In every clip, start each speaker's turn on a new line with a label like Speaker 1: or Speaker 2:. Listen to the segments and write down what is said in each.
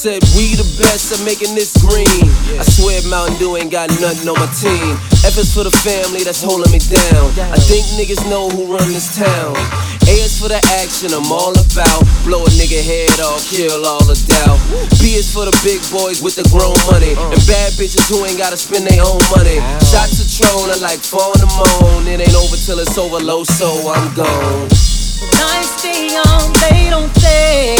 Speaker 1: said we the best at making this green. I swear Mountain Dew ain't got nothing on my team. F is for the family that's holding me down. I think niggas know who run this town. A is for the action I'm all about. Blow a nigga head off, kill all the doubt. B is for the big boys with the grown money, and bad bitches who ain't gotta spend their own money. Shots of Tron are like 4 in the morning. It ain't over till it's over low, so I'm gone.
Speaker 2: Nights stay young, they don't fade.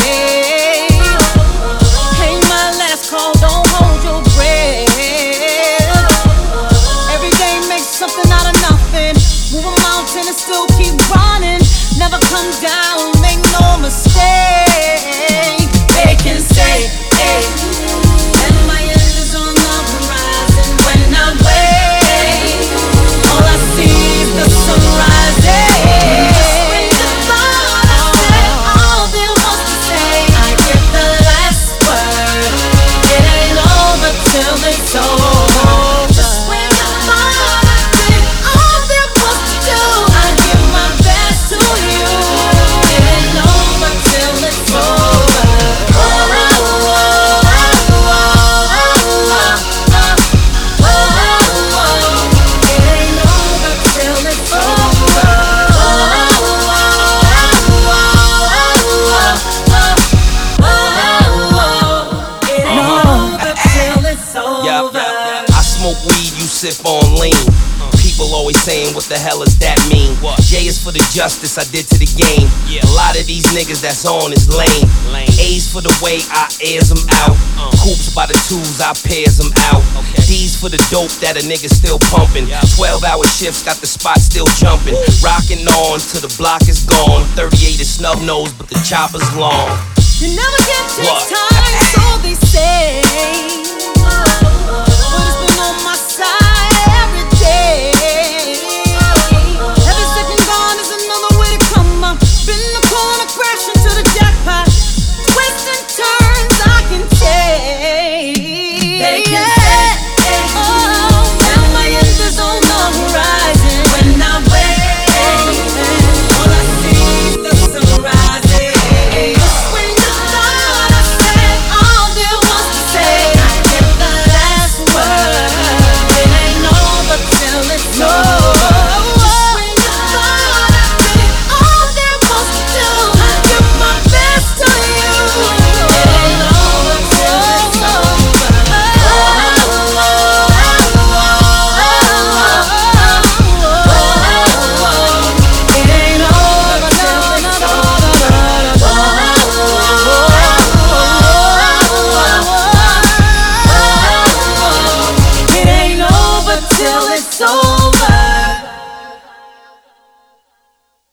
Speaker 2: Hey, my last call, don't hold your breath. Every day makes something out of nothing. Move a mountain and still keep running. Never come down, make no mistake. They can say, hey, and my end is on the horizon. When I wake, all I see is the sunrise. When the thought I said all there was to say, I get the last word. It ain't over till it's over. Just when I thought I did all there was to do, I give my best to you. It ain't over till it's over.
Speaker 3: I smoke weed, you sip on lean. People always saying, what the hell does that mean? J is for the justice I did to the game. A lot of these niggas that's on is lame. A's for the way I airs them out. Hoops by the twos, I pairs them out. D's for the dope that a nigga still pumping. 12-hour shifts got the spot still jumping. Rocking on till the block is gone. 38 is snub nose, but the chopper's long.
Speaker 2: You never get this time, so they say. But it's been on my side every day. Every second gone is another way to come up. Been in the corner crashing to the jackpot. Twists and turns I can take. They can say, oh, now my end is on the horizon. When I wake, all I see is the sunrise. Just when you thought I said all there was to say, I get the last word. It ain't over till it's over. Just when you thought I did all there was to do, I give my best to you. It ain't over till it's over. It ain't over till it's over. It ain't over till it's over.